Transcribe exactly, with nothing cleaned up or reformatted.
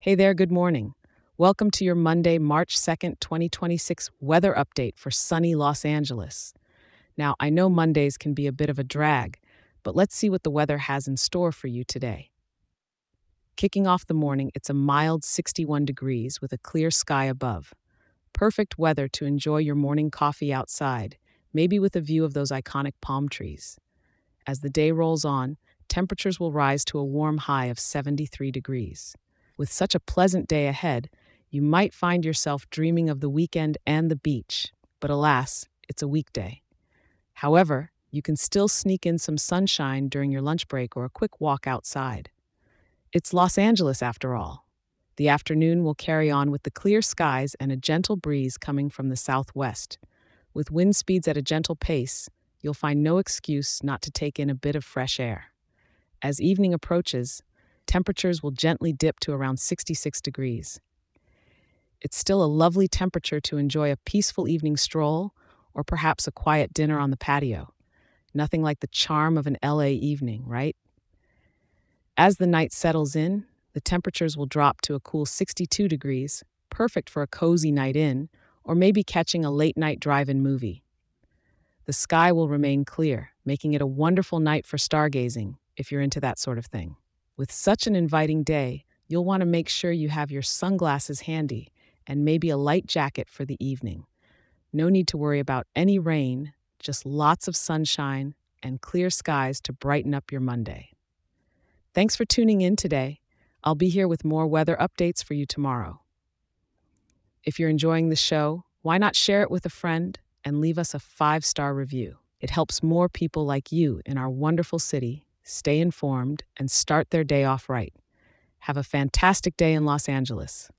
Hey there, good morning. Welcome to your Monday, March second, twenty twenty-six weather update for sunny Los Angeles. Now, I know Mondays can be a bit of a drag, but let's see what the weather has in store for you today. Kicking off the morning, it's a mild sixty-one degrees with a clear sky above. Perfect weather to enjoy your morning coffee outside, maybe with a view of those iconic palm trees. As the day rolls on, temperatures will rise to a warm high of seventy-three degrees. With such a pleasant day ahead, you might find yourself dreaming of the weekend and the beach, but alas, it's a weekday. However, you can still sneak in some sunshine during your lunch break or a quick walk outside. It's Los Angeles after all. The afternoon will carry on with the clear skies and a gentle breeze coming from the southwest. With wind speeds at a gentle pace, you'll find no excuse not to take in a bit of fresh air. As evening approaches, temperatures will gently dip to around sixty-six degrees. It's still a lovely temperature to enjoy a peaceful evening stroll or perhaps a quiet dinner on the patio. Nothing like the charm of an L A evening, right? As the night settles in, the temperatures will drop to a cool sixty-two degrees, perfect for a cozy night in or maybe catching a late-night drive-in movie. The sky will remain clear, making it a wonderful night for stargazing if you're into that sort of thing. With such an inviting day, you'll want to make sure you have your sunglasses handy and maybe a light jacket for the evening. No need to worry about any rain, just lots of sunshine and clear skies to brighten up your Monday. Thanks for tuning in today. I'll be here with more weather updates for you tomorrow. If you're enjoying the show, why not share it with a friend and leave us a five-star review? It helps more people like you in our wonderful city stay informed and start their day off right. Have a fantastic day in Los Angeles.